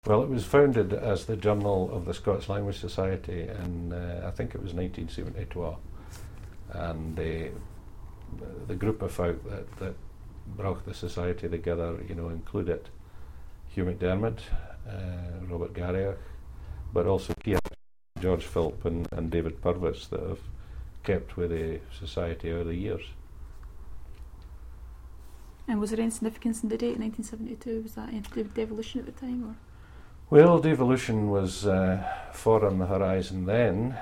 Well, it was founded as the Journal of the Scots Language Society in, I think it was 1972. And the group of folk that brought the society together, included Hugh McDermott, Robert Garriott, but also George Philp and David Purvis that have kept with the society over the years. And was there any significance in the date, 1972? Was that anything to do with devolution at the time? Or? Well, devolution was far on the horizon then,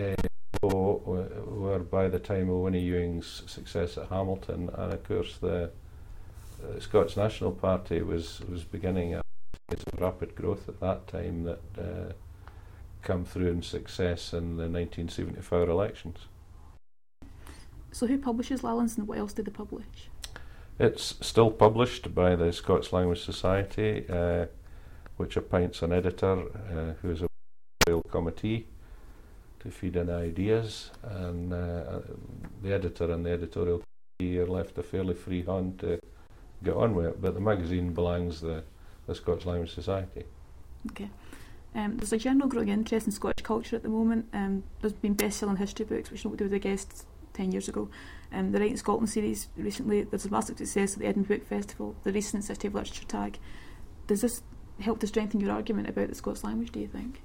were by the time of Winnie Ewing's success at Hamilton, and of course the Scots National Party was beginning a phase of rapid growth at that time that come through in success in the 1974 elections. So who publishes Lallans and what else do they publish? It's still published by the Scots Language Society, which appoints an editor who is a royal committee to feed in ideas, and the editor and the editorial committee are left a fairly free hand to get on with it, but the magazine belongs to the Scots Language Society. Okay. There's a general growing interest in Scottish culture at the moment. There's been best-selling history books, which nobody would have guessed 10 years ago. The Writing Scotland series recently, there's a massive success at the Edinburgh Book Festival, the recent City of Literature tag. Does this help to strengthen your argument about the Scots language, do you think?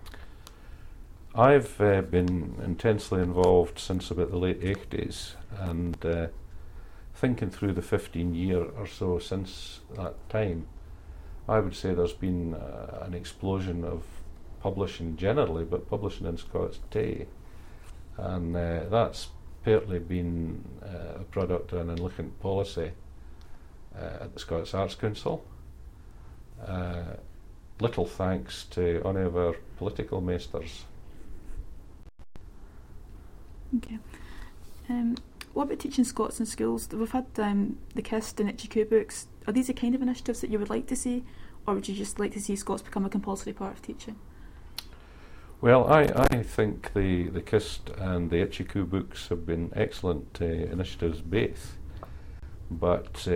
I've been intensely involved since about the late 80s, and thinking through the 15 year or so since that time, I would say there's been an explosion of publishing generally, but publishing in Scots Tay, and that's partly been a product of an enlightened policy at the Scots Arts Council. Little thanks to any of our political maesters. Okay. What about teaching Scots in schools? We've had the KIST and Itchy Coo books. Are these the kind of initiatives that you would like to see, or would you just like to see Scots become a compulsory part of teaching? Well, I think the KIST and the Itchy Coo books have been excellent initiatives both, but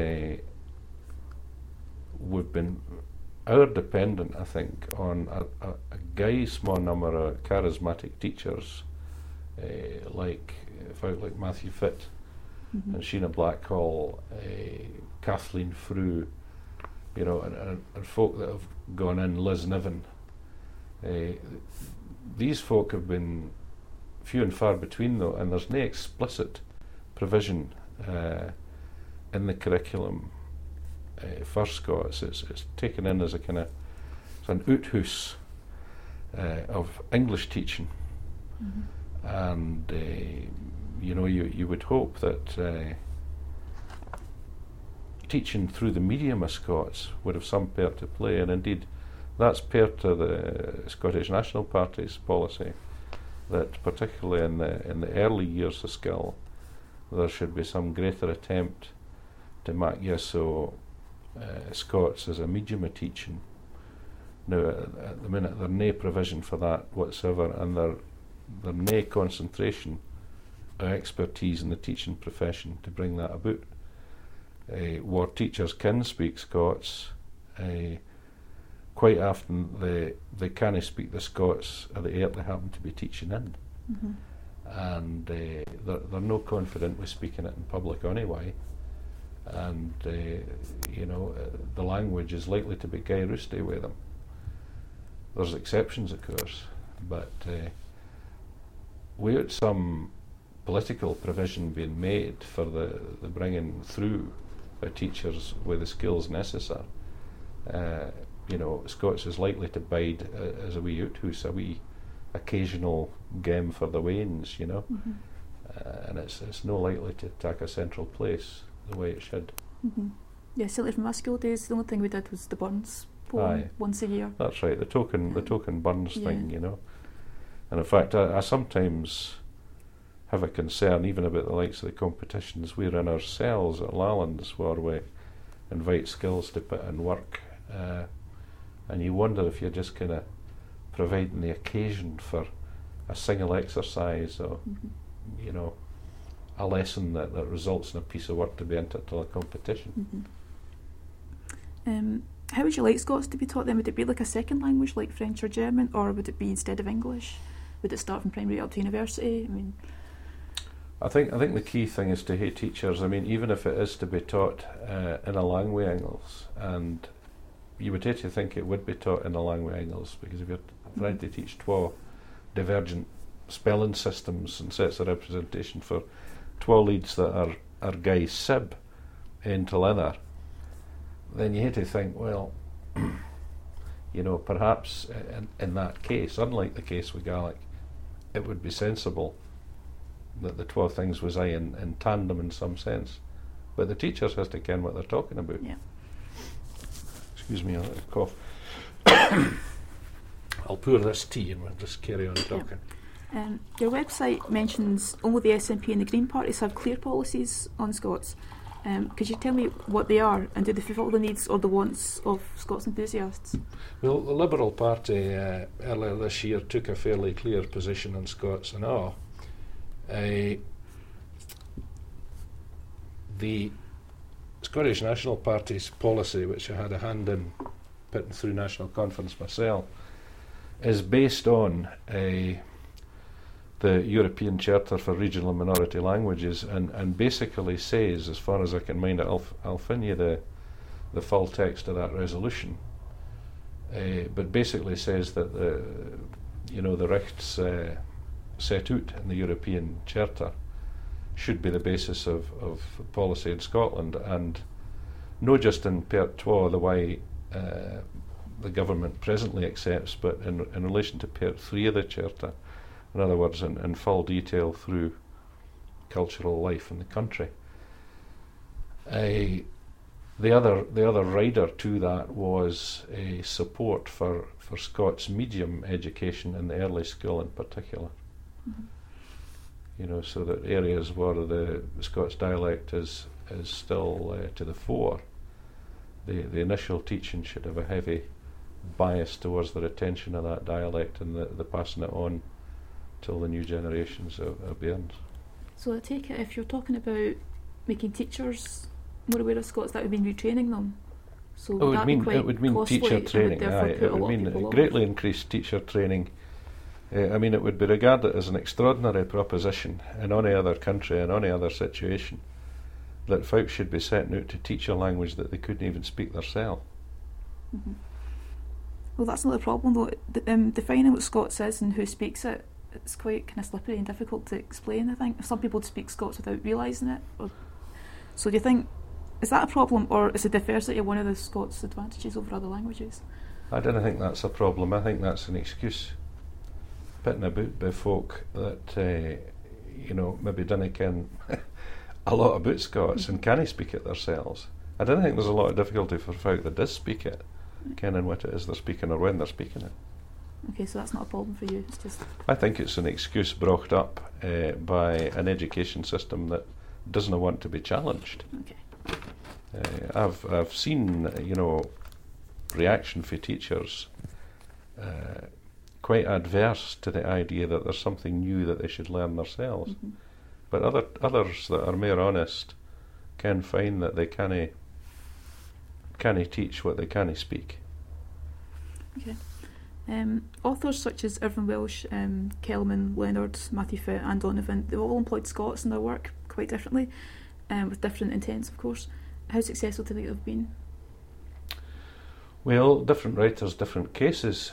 we've been dependent, I think, on a guy small number of charismatic teachers like Matthew Fitt and Sheena Blackhall, Kathleen Frew, and folk that have gone in, Liz Niven. These folk have been few and far between though, and there's no explicit provision in the curriculum for Scots. It's taken in as an outhouse of English teaching. And you would hope that teaching through the medium of Scots would have some part to play, and indeed that's part of the Scottish National Party's policy, that particularly in the early years of skill there should be some greater attempt to make use of Scots as a medium of teaching. Now at the minute there's no provision for that whatsoever, and there's no concentration of expertise in the teaching profession to bring that about. Where teachers can speak Scots, quite often they can't speak the Scots of the area they happen to be teaching in. And they're no confident with speaking it in public anyway, and the language is likely to be gay roosty with them. There's exceptions of course, but without some political provision being made for the bringing through of teachers with the skills necessary, Scots is likely to bide as a wee outhouse, a wee occasional game for the wains, and it's no likely to take a central place the way it should. Yeah, certainly from my school days, the only thing we did was the Burns poem once a year. That's right, the token Burns thing, And in fact, I sometimes have a concern even about the likes of the competitions we're in ourselves at Lallans, where we invite skills to put in work, and you wonder if you're just kind of providing the occasion for a single exercise or a lesson that results in a piece of work to be entered to a competition. How would you like Scots to be taught then? Would it be like a second language like French or German, or would it be instead of English? Would it start from primary up to university? I mean, I think the key thing is to have teachers. I mean, even if it is to be taught in a language English, and you would hate to think it would be taught in a language English, because if you're trying to teach twa divergent spelling systems and sets of representation for twa leads that are gai sib into leather, then you hate to think, well, you know, perhaps in that case, unlike the case with Gaelic, it would be sensible that the twa things was in tandem in some sense. But the teachers has to ken what they're talking about. yeah. Excuse me, I'll cough. I'll pour this tea and we'll just carry on talking. Your website mentions only the SNP and the Green parties have clear policies on Scots. Could you tell me what they are, and do they fulfil the needs or the wants of Scots enthusiasts? Well, the Liberal Party earlier this year took a fairly clear position on Scots and all. The Scottish National Party's policy, which I had a hand in putting through National Conference myself, is based on the European Charter for Regional and Minority Languages, and basically says, as far as I can mind it, I'll fin you the full text of that resolution, but basically says that the rights set out in the European Charter should be the basis of policy in Scotland, and not just in Part 2, the way the government presently accepts, but in relation to Part 3 of the Charter. In other words, in full detail through cultural life in the country. The other rider to that was a support for Scots medium education in the early school in particular. Mm-hmm. You know, so that areas where the Scots dialect is still to the fore, the initial teaching should have a heavy bias towards the retention of that dialect and the passing it on till the new generations of bairns. So I take it, if you're talking about making teachers more aware of Scots, that would mean retraining them. So it would mean teacher training. It would mean greatly increased teacher training. I mean, it would be regarded as an extraordinary proposition in any other country, in any other situation, that folks should be setting out to teach a language that they couldn't even speak themselves. Mm-hmm. Well, that's not the problem, though. Defining what Scots is and who speaks it, it's quite kind of slippery and difficult to explain, I think. Some people speak Scots without realising it. So do you think, is that a problem, or is the diversity one of the Scots' advantages over other languages? I don't think that's a problem. I think that's an excuse. Pitting about by folk that, maybe don't ken a lot about Scots and can't speak it themselves. I don't think there's a lot of difficulty for folk that does speak it, kenning what it is they're speaking or when they're speaking it. Okay, so that's not a problem for you. It's just. I think it's an excuse brought up by an education system that doesn't want to be challenged. Okay. I've seen reaction for teachers quite adverse to the idea that there's something new that they should learn themselves. Mm-hmm. But others that are more honest can find that they can't teach what they can't speak. Okay. Authors such as Irvine Welsh, Kelman, Leonard, Matthew Fitt and Donovan, they've all employed Scots in their work quite differently, with different intents, of course. How successful do you think they've been? Well, different writers, different cases.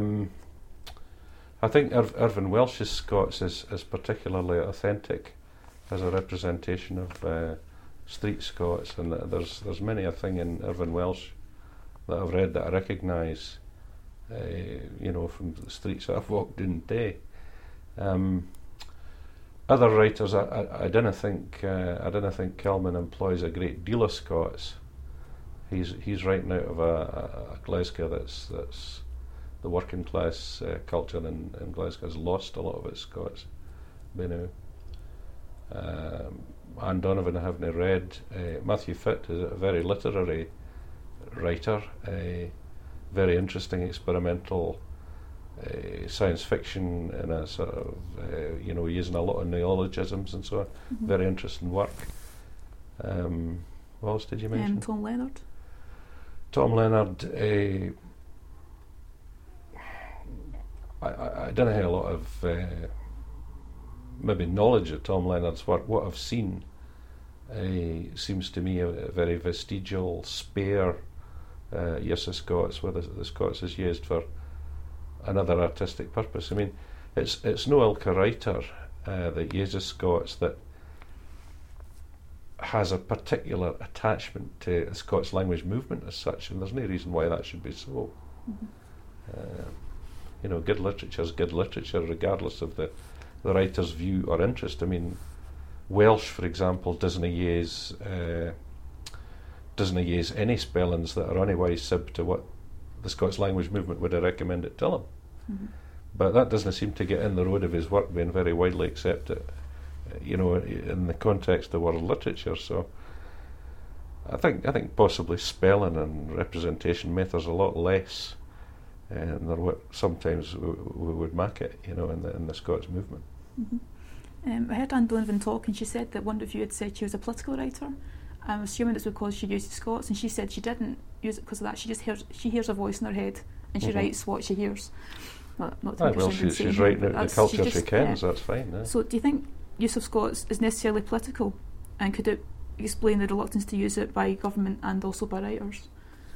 I think Irvine Welsh's Scots is particularly authentic as a representation of street Scots, and there's many a thing in Irvine Welsh that I've read that I recognise, from the streets that I've walked in today. Other writers, I don't think Kelman employs a great deal of Scots. He's writing out of a Glasgow that's the working class culture in Glasgow has lost a lot of its Scots by now. Anne Donovan I haven't read. Matthew Fitt is a very literary writer, a very interesting experimental science fiction in a sort of using a lot of neologisms and so on. Mm-hmm. Very interesting work. What else did you mention? Tom Leonard. Tom Leonard, I don't have a lot of maybe knowledge of Tom Leonard's work. What I've seen seems to me a very vestigial, spare use of Scots, where the Scots is used for another artistic purpose. I mean, it's no ilka writer that uses Scots that has a particular attachment to the Scots language movement as such, and there's no reason why that should be so. Good literature is good literature regardless of the writer's view or interest. I mean, Welsh, for example, doesn't use any spellings that are anywise sib to what the Scots language movement would have recommended to them. But that doesn't seem to get in the road of his work being very widely accepted, in the context of world literature. So I think possibly spelling and representation matters a lot less than what sometimes we would make it, in the Scots movement. I heard Anne Donovan talk, and she said that one of you had said she was a political writer. I'm assuming it's because she uses Scots, and she said she didn't use it because of that. She hears a voice in her head, and she writes what she hears. She's writing out the culture she kens. That's fine. Yeah. So, do you think use of Scots is necessarily political, and could it explain the reluctance to use it by government and also by writers?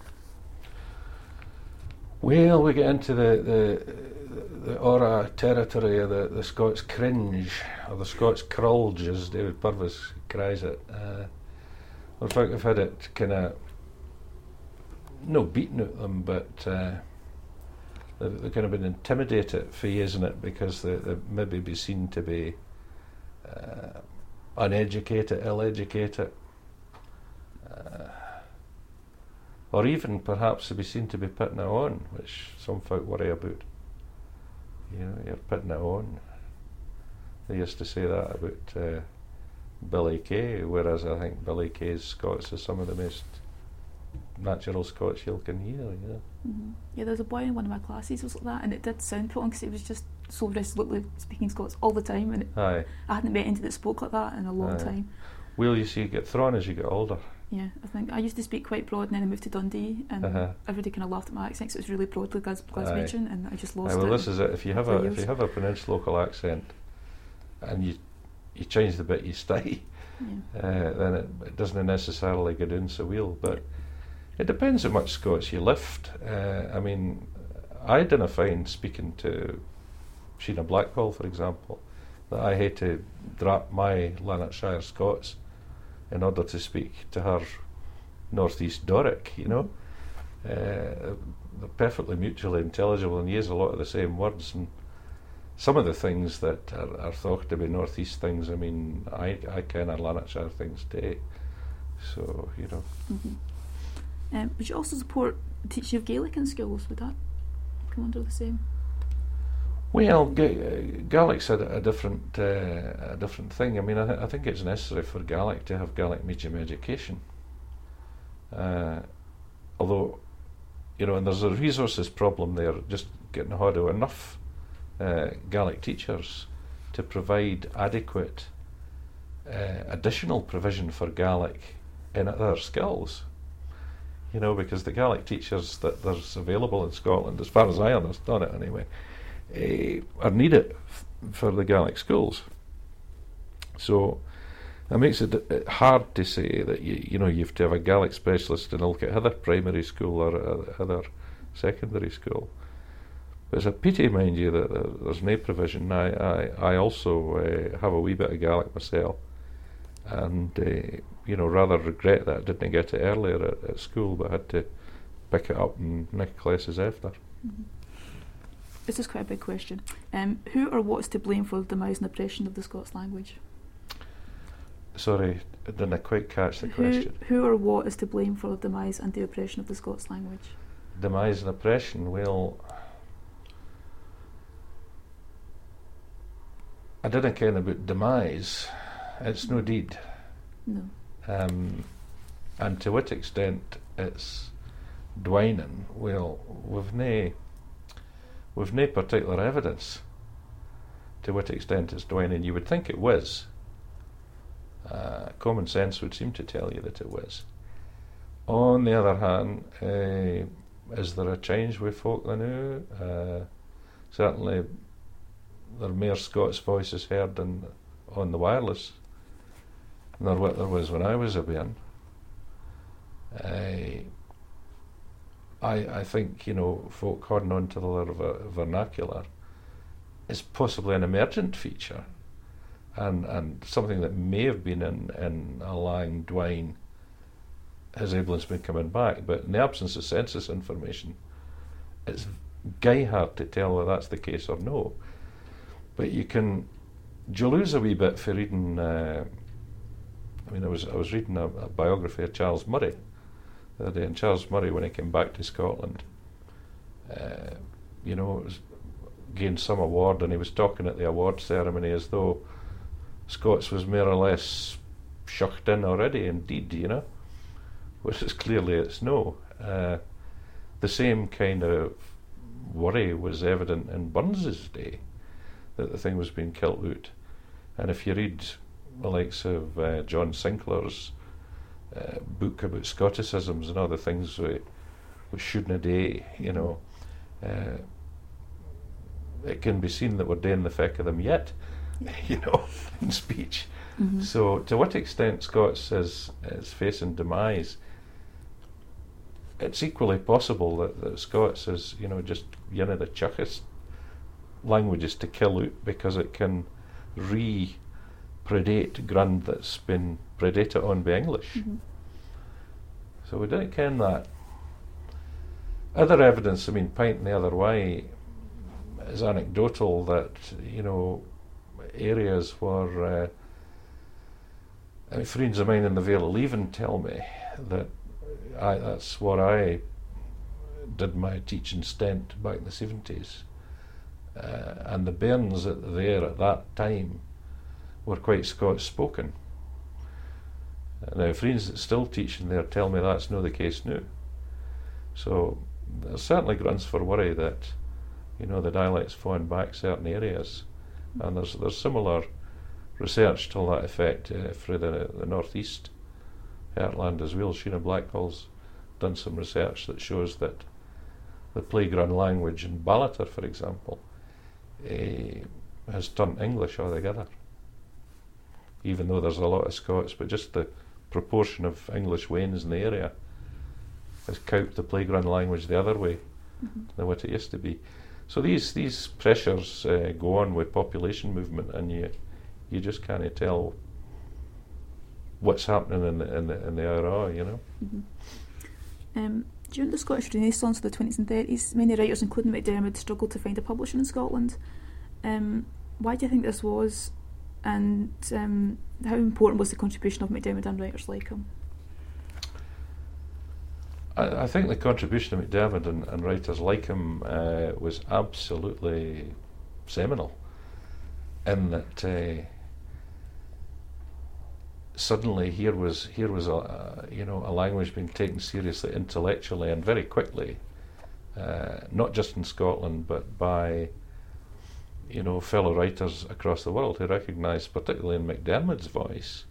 Well, we get into the aura territory of the Scots cringe, or the Scots crulge, as David Purvis cries it. In fact, I've had it kind of, no beaten at them, but they've kind of been intimidated for using it because they maybe be seen to be uneducated, ill-educated, or even perhaps to be seen to be putting it on, which some folk worry about. You're putting it on. They used to say that about Billy Kay, whereas I think Billy Kay's Scots is some of the most natural Scots you can hear. Yeah, there was a boy in one of my classes who was like that, and it did sound put on because he was just so resolutely speaking Scots all the time, and I hadn't met anybody that spoke like that in a long time. Well, you see, you get thrown as you get older. Yeah, I think I used to speak quite broad, and then I moved to Dundee, and everybody kind of laughed at my accent because it was really broadly Glaswegian, and I just lost it. Well, this is it. If you have a pronounced local accent, and you change the bit you stay, then it doesn't necessarily go down so well. But it depends how much Scots you lift. I mean, I didn't find speaking to Sheena Blackwell, for example, that I had to drop my Lanarkshire Scots in order to speak to her Northeast Doric, They're perfectly mutually intelligible and use a lot of the same words, and some of the things that are thought to be Northeast things, I mean, I ken are Lanarkshire things too. So, Would you also support the teaching of Gaelic in schools? Would that come under the same? Well, Gaelic's a different thing. I mean, I think it's necessary for Gaelic to have Gaelic medium education. Although, and there's a resources problem there, just getting hold of enough Gaelic teachers to provide adequate additional provision for Gaelic in other skills. Because the Gaelic teachers that there's available in Scotland, as far as I understand it anyway, are needed for the Gaelic schools. So that makes it hard to say that you have to have a Gaelic specialist in either primary school or other secondary school. But it's a pity, mind you, that there's no provision. I also have a wee bit of Gaelic myself, and rather regret that I didn't get it earlier at school, but I had to pick it up in next classes after. This is quite a big question. Who or what is to blame for the demise and oppression of the Scots language? Sorry, I didn't quite catch the question. Who or what is to blame for the demise and the oppression of the Scots language? Demise and oppression? Well, I didn't care about demise. It's no deed. No. And to what extent it's dwining? Well, we've no particular evidence to what extent it's dwining. You would think it was. Common sense would seem to tell you that it was. On the other hand, is there a change with folk the now? Certainly, there are more Scots voices heard on the wireless than what there was when I was a bairn. I think, folk holding on to their vernacular is possibly an emergent feature, and something that may have been in a lang dwine has Abelins been coming back. But in the absence of census information, it's gey hard to tell whether that's the case or no. But you lose a wee bit for reading. I was reading a biography of Charles Murray the other day, and Charles Murray, when he came back to Scotland, was gained some award, and he was talking at the award ceremony as though Scots was more or less shucked in already. Indeed, whereas clearly it's no. The same kind of worry was evident in Burns's day, that the thing was being kilt out. And if you read the likes of John Sinclair's book about Scotticisms and other things with Shooting a Day, it can be seen that we're doing the feck of them yet, in speech. Mm-hmm. So to what extent Scots is facing demise, it's equally possible that Scots is, just one of the chuckest languages to kill out because it can predate ground that's been predated on by English. Mm-hmm. So we didn't ken that. Other evidence, pointing the other way, is anecdotal that, areas where friends of mine in the Vale of Leven tell me that that's where I did my teaching stint back in the 70s. And the bairns there at that time were quite Scots spoken. Now, friends that still teaching there tell me that's not the case now. So there's certainly grounds for worry that, the dialect's falling back certain areas, and there's similar research to that effect for the northeast heartland as well. Sheena Blackwell's done some research that shows that the playground language in Ballater, for example, has turned English altogether, even though there's a lot of Scots, but just the proportion of English wains in the area has cowed the playground language the other way than what it used to be. So these pressures go on with population movement, and you just can't tell what's happening in the IRA, Mm-hmm. During the Scottish Renaissance of the 20s and 30s, many writers, including MacDiarmid, struggled to find a publisher in Scotland. Why do you think this was, and how important was the contribution of MacDiarmid and writers like him? I think the contribution of MacDiarmid and writers like him was absolutely seminal, in that suddenly here was a language being taken seriously intellectually and very quickly, not just in Scotland but by fellow writers across the world who recognised, particularly in MacDiarmid's voice,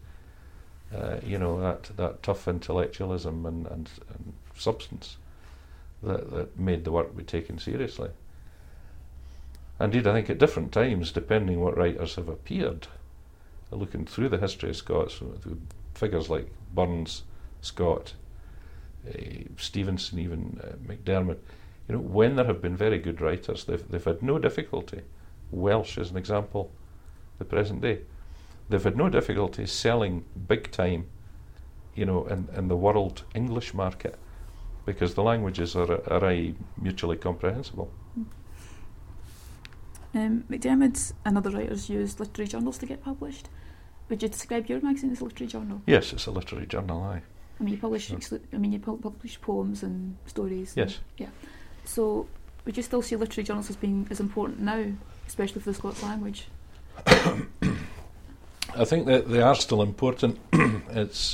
that tough intellectualism and substance that made the work be taken seriously. Indeed, I think at different times, depending what writers have appeared, looking through the history of Scots, figures like Burns, Scott, Stevenson, even MacDiarmid, when there have been very good writers, they've had no difficulty. Welsh is an example, the present day. They've had no difficulty selling big time, in the world English market, because the languages are mutually comprehensible. MacDiarmid and other writers used literary journals to get published. Would you describe your magazine as a literary journal? Yes, it's a literary journal, aye. You publish publish poems and stories. Yes. Yeah. So, would you still see literary journals as being as important now, especially for the Scots language? I think that they are still important. It's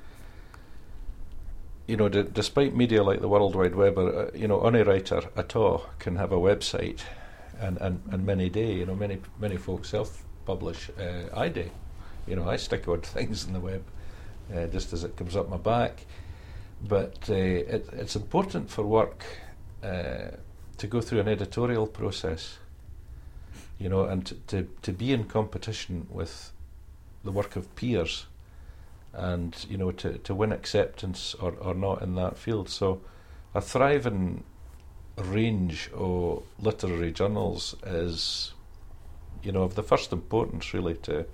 despite media like the World Wide Web, any writer at all can have a website, and many day, many folks self-publish. I do. I stick odd things in the web just as it comes up my back. But it's important for work to go through an editorial process, you know, and to be in competition with the work of peers, and you know, to win acceptance or not in that field. So a thriving range of literary journals is, you know, of the first importance really to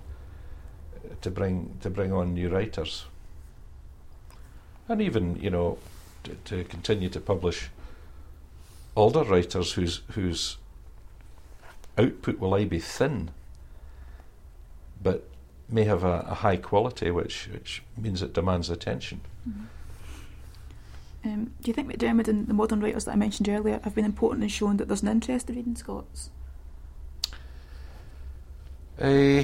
bring on new writers, and even, you know, to continue to publish older writers whose output will be thin, but may have a high quality, which means it demands attention. Mm-hmm. Do you think MacDiarmid and the modern writers that I mentioned earlier have been important in showing that there's an interest in reading Scots? I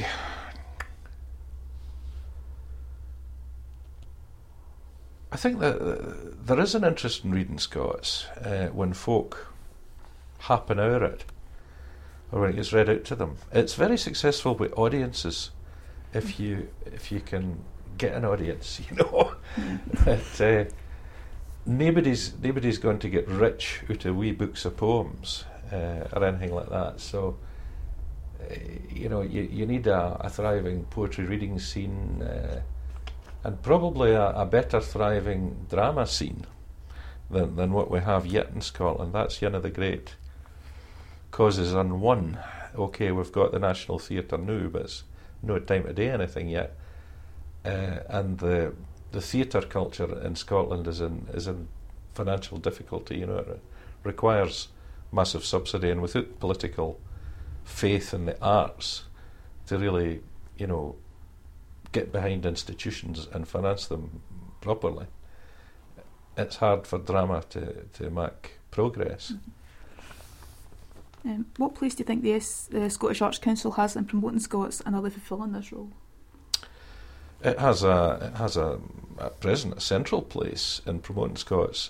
think that there is an interest in reading Scots when folk happen over it, or when it gets read out to them. It's very successful with audiences if you can get an audience, you know. But nobody's going to get rich out of wee books of poems or anything like that. So you know, you need a thriving poetry reading scene, and probably a better thriving drama scene than what we have yet in Scotland. That's one of the great causes unwon. Okay, we've got the National Theatre now, but it's no time to do anything yet. And the theatre culture in Scotland is in financial difficulty. You know, it requires massive subsidy, and without political faith in the arts to really, you know, get behind institutions and finance them properly, it's hard for drama to make progress. Mm-hmm. What place do you think the Scottish Arts Council has in promoting Scots, and are they fulfilling this role? It has at present a central place in promoting Scots.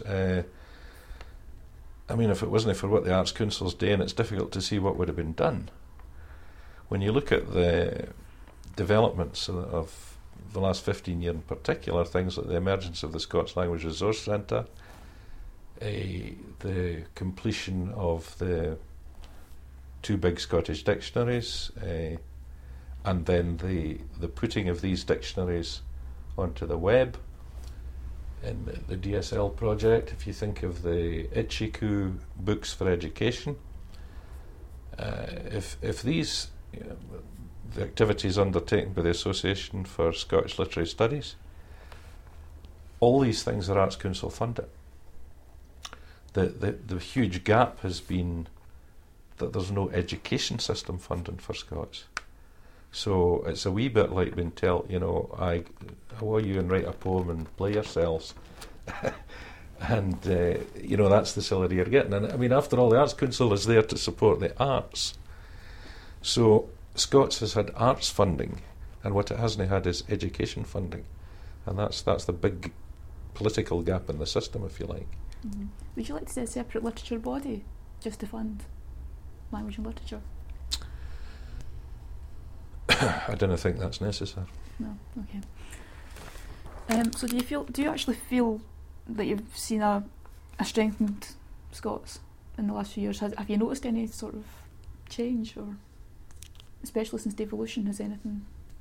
I mean, if it wasn't for what the Arts Council's doing, it's difficult to see what would have been done. When you look at the developments of the last 15 years in particular, things like the emergence of the Scots Language Resource Centre, the completion of the 2 big Scottish dictionaries, and then the putting of these dictionaries onto the web, in the DSL project. If you think of the Ichiku Books for Education, if these, you know, the activities undertaken by the Association for Scottish Literary Studies, all these things are Arts Council funded. The huge gap has been that there's no education system funding for Scots. So it's a wee bit like being told, you know, I want you and write a poem and play yourselves. And, you know, that's the salary you're getting. And I mean, after all, the Arts Council is there to support the arts. So Scots has had arts funding, and what it hasn't had is education funding. And that's the big political gap in the system, if you like. Mm-hmm. Would you like to see a separate literature body just to fund language and literature? I don't think that's necessary. No, okay. So do you actually feel that you've seen a strengthened Scots in the last few years? Have you noticed any sort of change, or especially since devolution, has anything?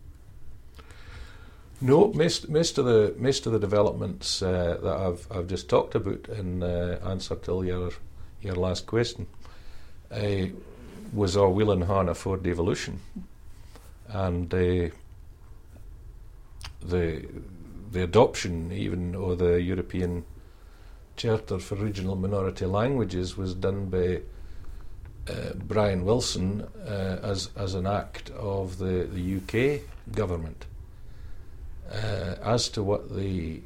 No, most of the developments that I've just talked about in answer to your last question was all well and hard afore devolution. And the adoption even of the European Charter for Regional Minority Languages was done by Brian Wilson as an act of the UK government. As to what the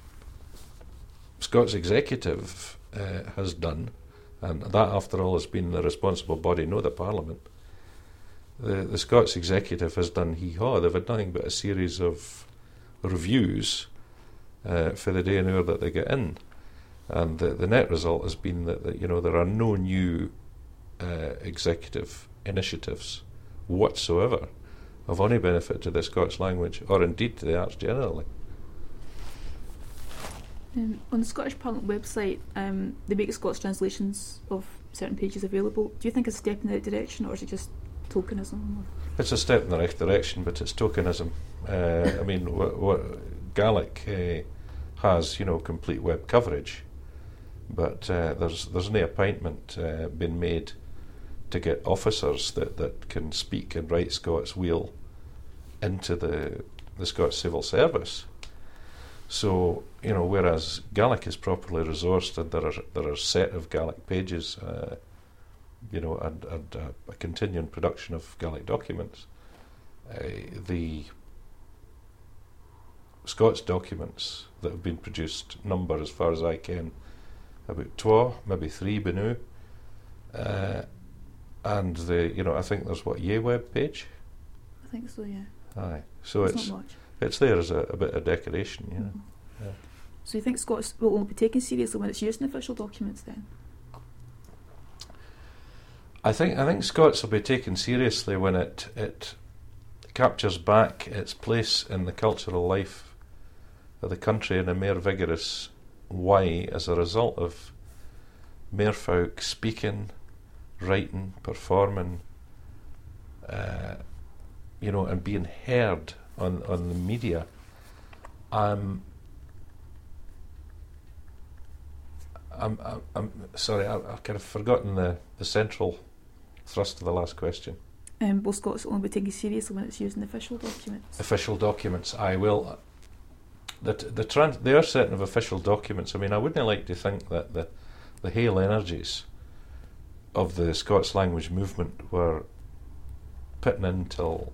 Scots Executive has done, and that after all has been the responsible body, not the Parliament, the Scots Executive has done hee-haw. They've had nothing but a series of reviews for the day and hour that they get in. And the net result has been that you know, there are no new executive initiatives whatsoever of any benefit to the Scots language, or indeed to the arts generally. On the Scottish Parliament website, they make Scots translations of certain pages available. Do you think it's a step in the right direction, or is it just tokenism? It's a step in the right direction, but it's tokenism. I mean, what Gaelic has, complete web coverage, but there's no appointment been made to get officers that can speak and write Scots Wheel into the Scots Civil Service. So, whereas Gaelic is properly resourced and there are a set of Gaelic pages, and a continuing production of Gaelic documents, the Scots documents that have been produced number, as far as I can, about 2, maybe 3 Benu, and I think there's Ye web page. I think so, yeah. Aye, so it's not much. It's there as a bit of decoration, Yeah. So you think Scots will only be taken seriously when it's used in official documents then? I think Scots will be taken seriously when it captures back its place in the cultural life of the country in a more vigorous way as a result of merfolk speaking, writing, performing, and being heard on the media. I'm sorry, I've kind of forgotten the central thrust of the last question. Will Scots only be taken seriously when it's used in official documents? Official documents, I will. There are certain of official documents. I mean, I wouldn't like to think that the hale energies of the Scots language movement were putting into,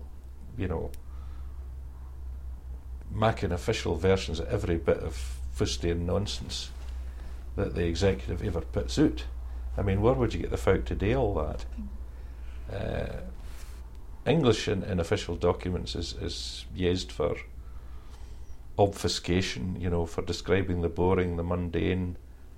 making official versions of every bit of fustian nonsense that the executive ever puts out. I mean, where would you get the folk to do all that? English in official documents is used for obfuscation, for describing the boring, the mundane,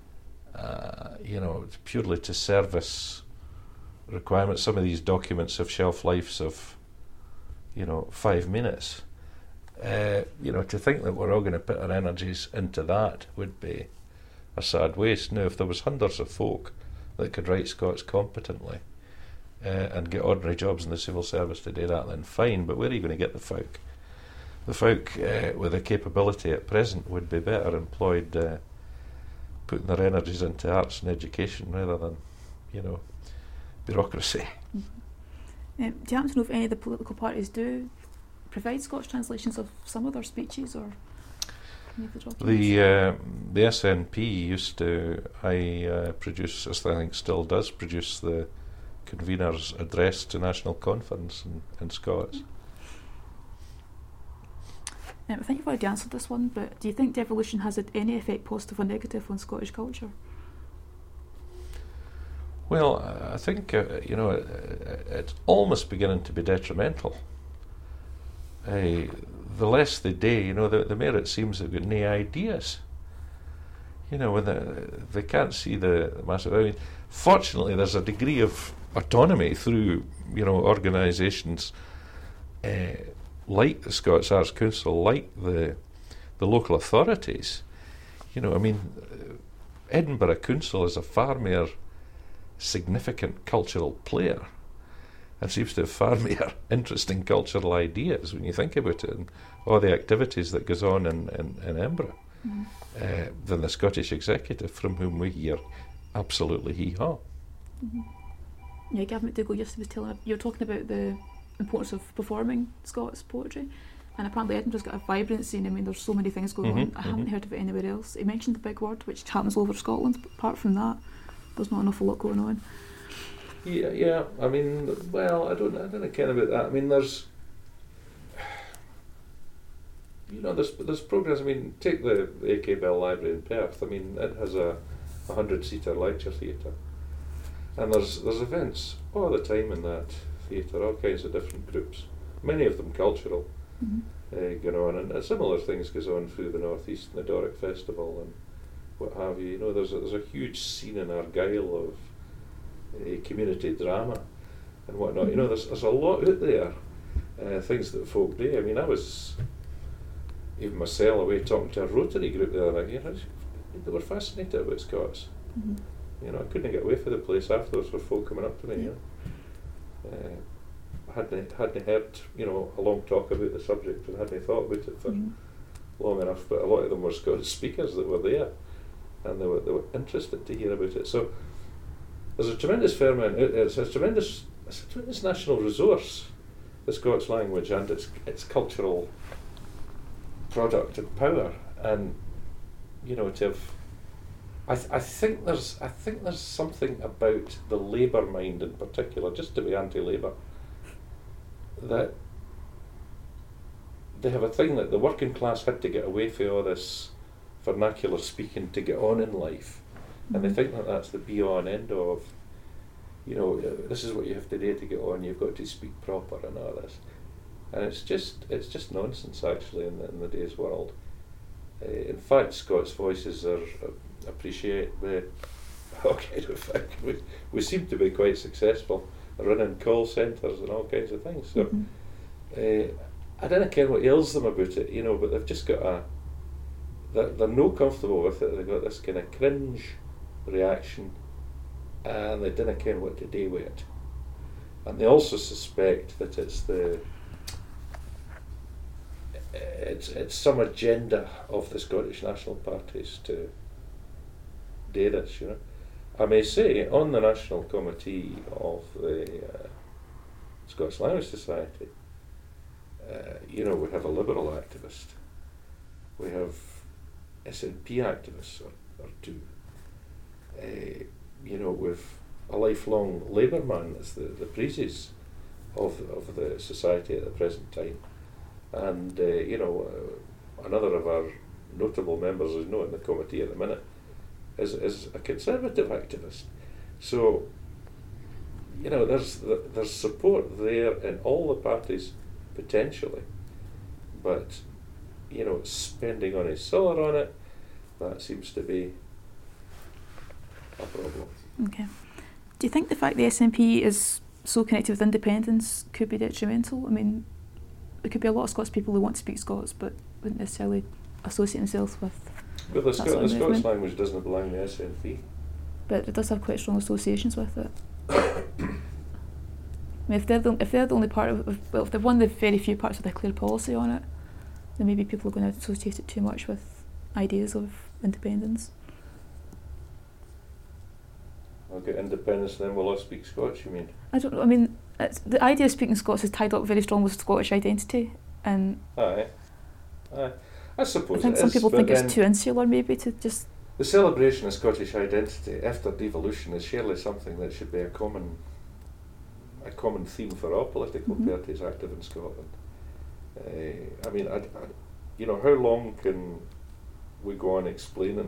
purely to service requirements. Some of these documents have shelf lives of, 5 minutes. To think that we're all going to put our energies into that would be a sad waste. Now, if there was hundreds of folk that could write Scots competently and get ordinary jobs in the civil service to do that, then fine, but where are you going to get the folk? The folk with the capability at present would be better employed putting their energies into arts and education rather than, bureaucracy. Do you happen to know if any of the political parties do provide Scots translations of some of their speeches or any of the documents? The SNP used to, produce, as I think still does, produce the convener's address to National Conference in Scots. I think you've already answered this one, but do you think devolution has had any effect, positive or negative, on Scottish culture? Well, I think, it's almost beginning to be detrimental. The less they do, the more it seems they've got no ideas. When they can't see the massive... I mean, fortunately, there's a degree of autonomy through, organisations like the Scots Arts Council, like the local authorities. Edinburgh Council is a far more significant cultural player and seems to have far more interesting cultural ideas when you think about it, and all the activities that goes on in Edinburgh, than the Scottish Executive, from whom we hear absolutely hee-haw. Yeah, Gavin McDougall yesterday was telling, you were talking about the importance of performing Scots poetry, and apparently Edinburgh's got a vibrancy, and I mean there's so many things going on. I haven't heard of it anywhere else. He mentioned the big word, which happens all over Scotland, but apart from that there's not an awful lot going on. Yeah. I mean, well, I don't care about that. I mean, there's programs. I mean, take the AK Bell Library in Perth. I mean, it has a 100-seater lecture theatre, and there's events all the time in that theatre, all kinds of different groups, many of them cultural, going on, and similar things goes on through the North East and the Doric Festival and what have you. There's a huge scene in Argyll of community drama and whatnot. There's a lot out there, things that folk do. I mean, I was even myself away talking to a Rotary group the other night. they were fascinated about Scots. Mhm. You know, I couldn't get away from the place afterwards with folk coming up to me. Yeah. You know, hadn't heard, you know, a long talk about the subject and hadn't thought about it for Mhm. long enough. But a lot of them were Scottish speakers that were there, and they were interested to hear about it. So there's a tremendous ferment. It's a tremendous national resource, the Scots language and its cultural product and power. And you know, to have, I think there's something about the Labour mind in particular, just to be anti-Labour, that they have a thing that the working class had to get away from all this vernacular speaking to get on in life, and they think that that's the be-all and end-all of, you know, this is what you have to do to get on. You've got to speak proper and all this, and it's just nonsense actually in the day's world. In fact, Scots voices are appreciate the all kind of thing. We seem to be quite successful running call centres and all kinds of things. So I don't care what ails them about it, you know, but they've just got they're no comfortable with it. They've got this kind of cringe reaction, and they don't care what to do with it. And they also suspect that it's some agenda of the Scottish National Parties to do this, you know. I may say, on the National Committee of the Scottish Language Society, you know, we have a Liberal activist, we have SNP activists or two, you know, with a lifelong Labour man that's the Preezes of the society at the present time, and you know, another of our notable members is not in the committee at the minute, is a Conservative activist. So, you know, there's support there in all the parties potentially, but you know, spending on a solar on it, that seems to be a problem. Okay. Do you think the fact the SNP is so connected with independence could be detrimental? I mean, there could be a lot of Scots people who want to speak Scots but wouldn't necessarily associate themselves with. But the Scots language doesn't belong to the SNP. But it does have quite strong associations with it. I mean, if they're the only part of, well, if they're one of the very few parts with a clear policy on it, then maybe people are going to associate it too much with ideas of independence. Okay, independence, then we'll all speak Scots, you mean? I don't know. I mean, the idea of speaking Scots is tied up very strongly with Scottish identity, and Aye. I suppose I think it some is, people but think it's too insular, maybe, to just. the celebration of Scottish identity after devolution is surely something that should be a common theme for all political parties active in Scotland. I mean, you know, how long can we go on explaining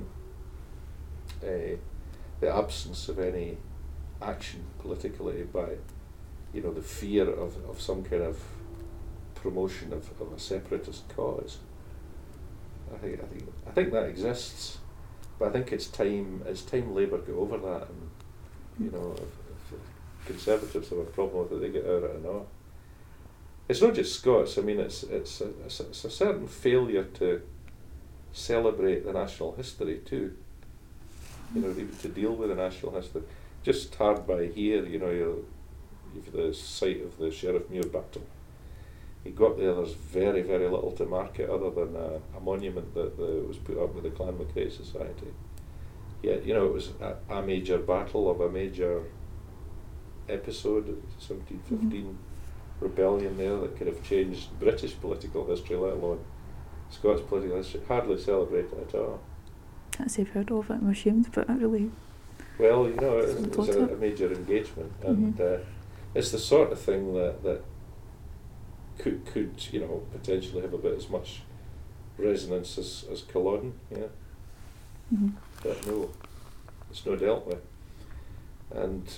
the absence of any action politically by, you know, the fear of some kind of promotion of a separatist cause? I think that exists, but I think it's time Labour get over that, and you know, if Conservatives have a problem with it, they get out of it or not. It's not just Scots. I mean, it's a certain failure to celebrate the national history too. You know, even to deal with the national history. Just hard by here, you know, you've the site of the Sheriffmuir battle. You got there, there's very, very little to mark it other than a monument that was put up with the Clan MacRae Society. Yet, you know, it was a major battle of a major episode, 1715 rebellion there that could have changed British political history, let alone Scots political history. Hardly celebrated at all. Can't say I've heard of it, I'm ashamed, but I really. Well, you know, it was a major engagement, and it's the sort of thing that could you know, potentially have a bit as much resonance as Culloden, yeah. But no, it's not dealt with, and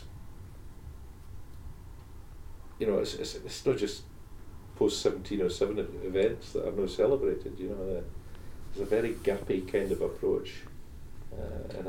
you know, it's not just post 1707 events that are now celebrated. You know, there's a very gappy kind of approach, and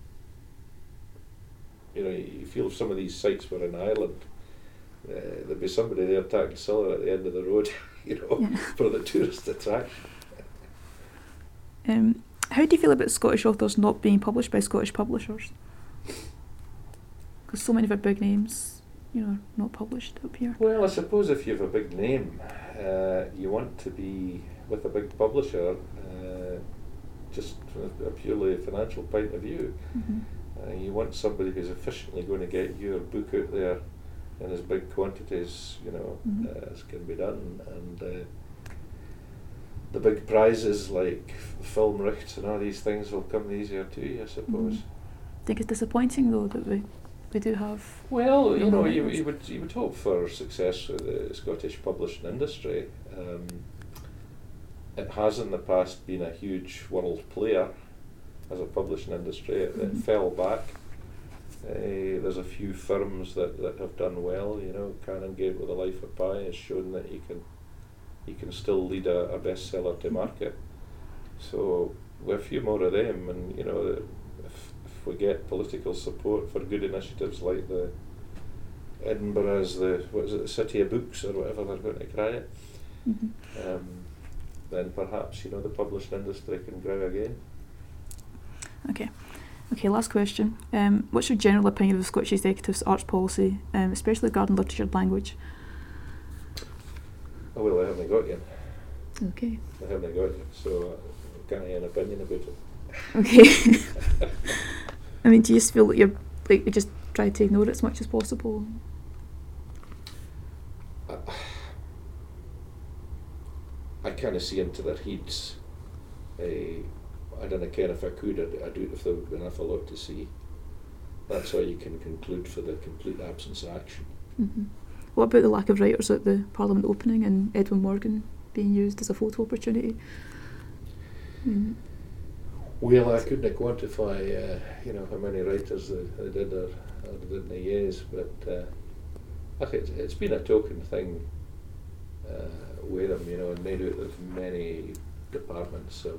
you know, you feel if some of these sites were in Ireland, there'd be somebody there taking colour at the end of the road, you know, for the tourist attraction. How do you feel about Scottish authors not being published by Scottish publishers? Because so many of our big names, are not published up here. Well, I suppose if you have a big name, you want to be with a big publisher, just from a purely financial point of view. Mm-hmm. You want somebody who's efficiently going to get your book out there in as big quantities, as can be done, and the big prizes like Filmrecht and all these things will come easier to you, I suppose. I think it's disappointing though that we do have. Well, you would hope for success with the Scottish publishing industry. It has in the past been a huge world player as a publishing industry. It fell back. There's a few firms that have done well. Canongate with The Life of Pi has shown that you can still lead a bestseller to market. So with a few more of them, and if we get political support for good initiatives like the Edinburgh's the City of Books or whatever they're going to cry it, then perhaps the publishing industry can grow again. Okay, last question. What's your general opinion of the Scottish Executive's arts policy, especially regarding literature and language? Oh, well, I haven't got you. Okay. I haven't got you, so I can't have an opinion about it. Okay. I mean, do you just feel that you just try to ignore it as much as possible? I kind of see into their heads. I don't care if I could. I'd do it if there would be enough a lot to see. That's all you can conclude for the complete absence of action. Mm-hmm. What about the lack of writers at the Parliament opening and Edwin Morgan being used as a photo opportunity? Well, I couldn't quantify, how many writers they did or didn't use, but it's been a token thing with them, and they do it with many departments of,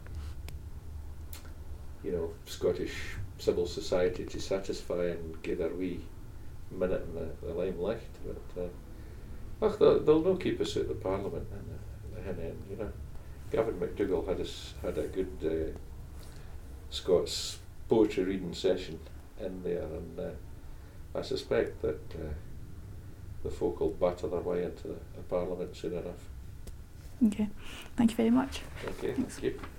Scottish civil society to satisfy and give their wee minute in the limelight. But they'll not keep us at the Parliament and then, Gavin McDougall had a good Scots poetry reading session in there, and I suspect that the folk will batter their way into the Parliament soon enough. Okay, thank you very much. Okay, thank you.